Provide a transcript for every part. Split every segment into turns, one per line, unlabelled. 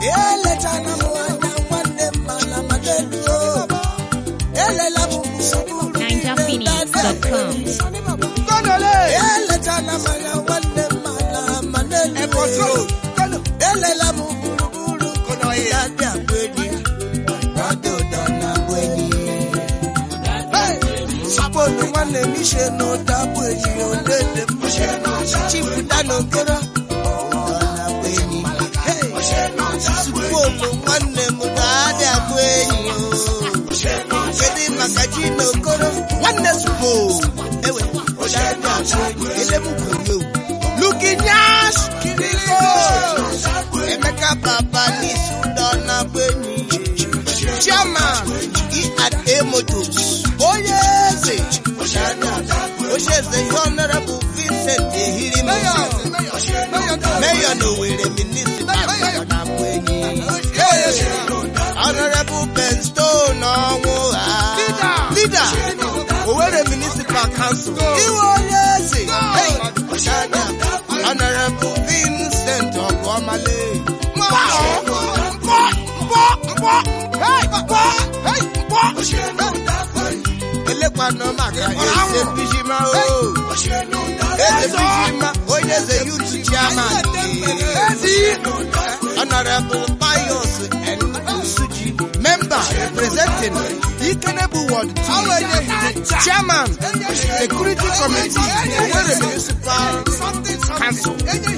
Honorable Pius and Suji, member representing Ikenebu Ward 2, Chairman, Security Committee, Owerri Municipal Council.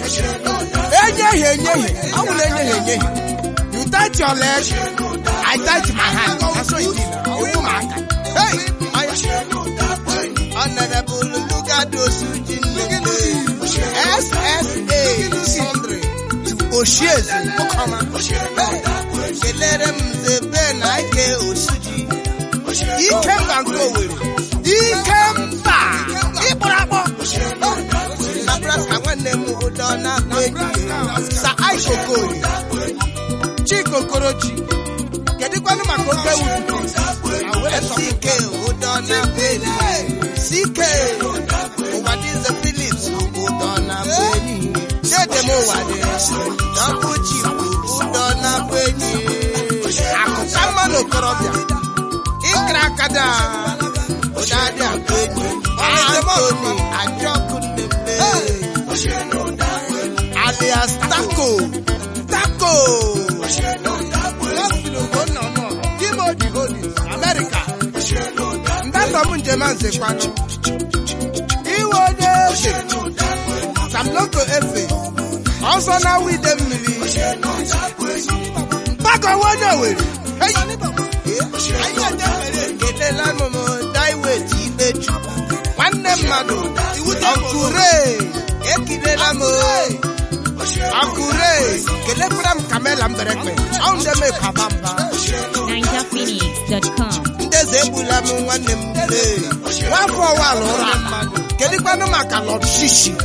You touch your leg, I touch my hand. That's what you did. Hey, Honorable Lugado Suji, SSA, Sondre. Oshiez, Kelerem the Ben I get Osuji. He came and go with it. He came back. He put up. Nebraska when they moved on up. Sa Aisho Kori. Chico Korochi. Get it one of my cocoa. CK would on up. CK. What is the Phillips who would on up? Demo Dabuchi Udona Beni Akusamano Korobia Ikrakada Odadia Beni Anthony Ajokunde alias Taco Timothy Holdings America Ndanda Munjemanze Kwacho Iwode Samloko Efe also now with them back on one away. Hey, get the Lamomo, die with one name, Mado, Ankure, Ekidamo, Ankure, Kelefram Kamel Amberekme, on the make Habamba,
NinjaPhoenix.com.
There's a Bulamu one name, one for one, Kelipano Macalot Shishi.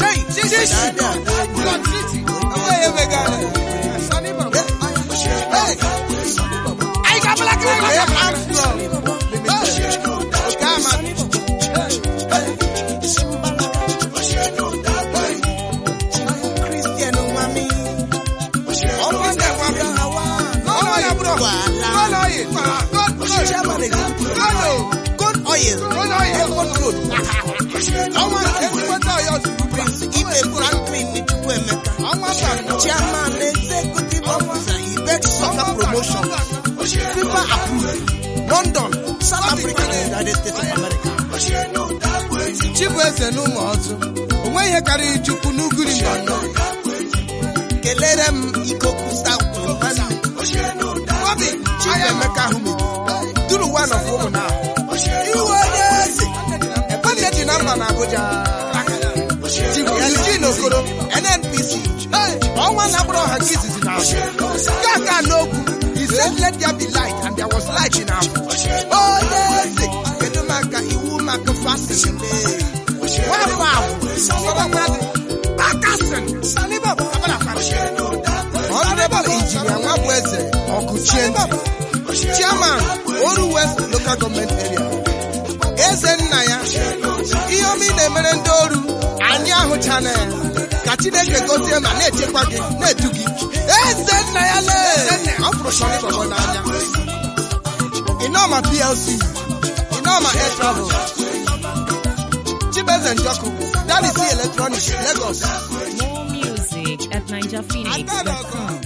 I got black Chairman, executive officer, Ibek Soccer Promotion, FIFA approved, London, South Africa, United States of America. Chief Wesenu Mozu, when you carry Chukunugu in London, Kelerem Ikoku South Bobby, Chief Emeka Humi, Duru one of woman now. You were a budget in Abuja. Eugene Okoro, NNPC. All one number of her kids is in our house. Kaka Nogu, he said, let there be light, and there was light in our house. Oh, yes, Kedumaka, Iwumaka, fasting. Wow, Bakasen, Saliba, Honorable Engineer, Wabweze, Okuchen, Chairman, Oru West Local Government Area. Ezen Naya, Iomi Nemerendoru, Anyahu Channel. Katineke gote ma na-echekwa gị na-edu gị eze nna ya le Oshoni Bobo n'anya. Inoma PLC, Inoma Air Travel, Chibes and Joko, Daddy C Electronics, Lagos.
More music at NigerPhoenix.com.